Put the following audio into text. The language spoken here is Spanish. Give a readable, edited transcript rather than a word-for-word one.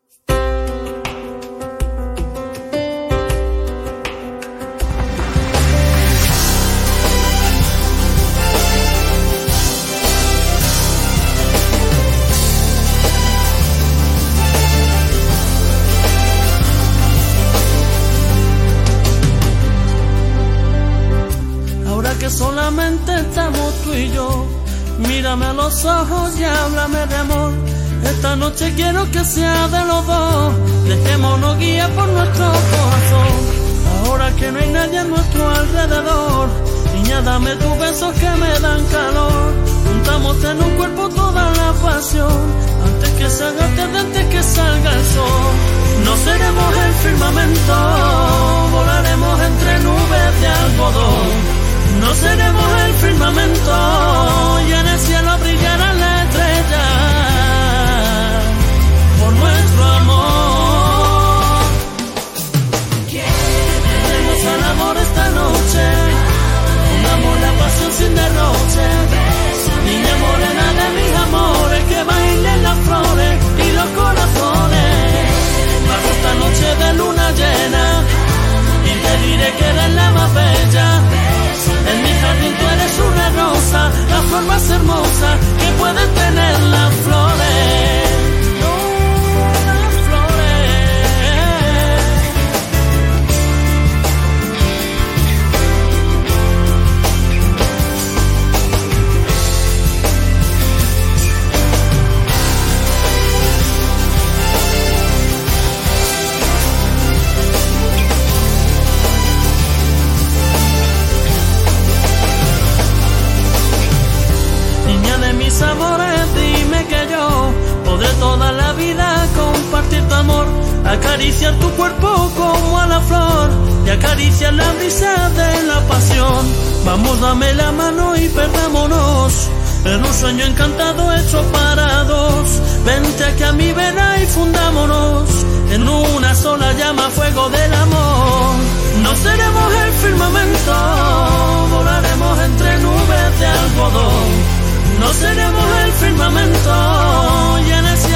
Solamente estamos tú y yo, mírame a los ojos y háblame de amor. Esta noche quiero que sea de los dos, dejémonos guiar por nuestro corazón. Ahora que no hay nadie a nuestro alrededor, niña, dame tus besos que me dan calor. Juntamos en un cuerpo toda la pasión, antes que se haga tarde, antes que salga el sol. No seremos el firmamento, volaremos entre nubes de algodón. No seremos el firmamento y en el cielo brillará la estrella por nuestro amor. Tenemos al amor esta noche, pongamos la pasión sin derroche. Niña morena de mis amores, que bailen las flores y los corazones. Bajo esta noche de luna llena y te diré que eres la más bella. En mi jardín tú eres una rosa, la flor más hermosa que pueden tener las flores. Las flores. Mis amores, dime que yo podré toda la vida compartir tu amor, acariciar tu cuerpo como a la flor y acariciar la brisa de la pasión. Vamos, dame la mano y perdámonos en un sueño encantado hecho para dos. Vente aquí a mi vera y fundámonos en una sola llama, fuego del amor. No seremos el firmamento, volaremos entre nubes de algodón. No seremos el firmamento y en el